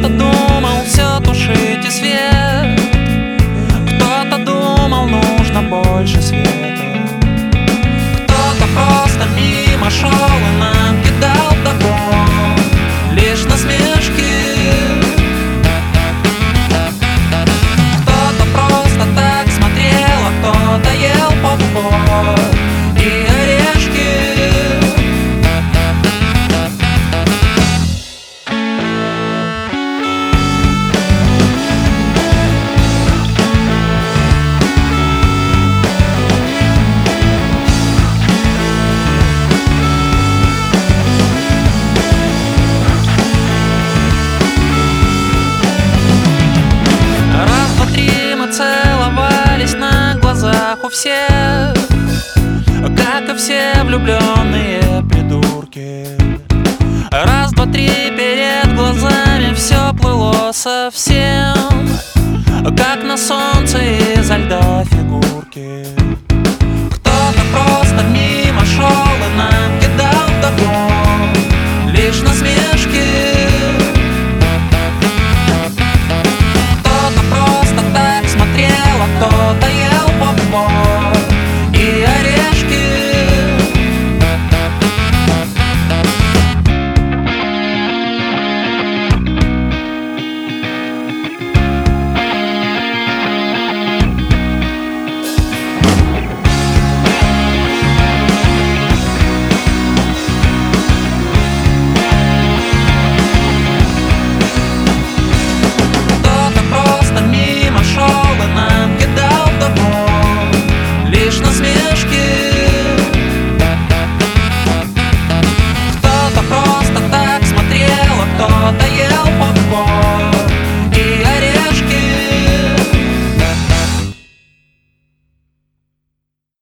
Кто-то думал все тушите свет, кто-то думал нужно больше света, кто-то просто мимо шел и нам кидал вдогон лишь насмешки. Кто-то просто так смотрел, а кто-то ел попкорн и орешки. Целовались на глазах у всех, как и все влюбленные придурки. Раз, два, три, перед глазами все плыло совсем, как на солнце изо льда фигурки. Кто-то просто мимо шел и нам кидал вдогон лишь насмешки.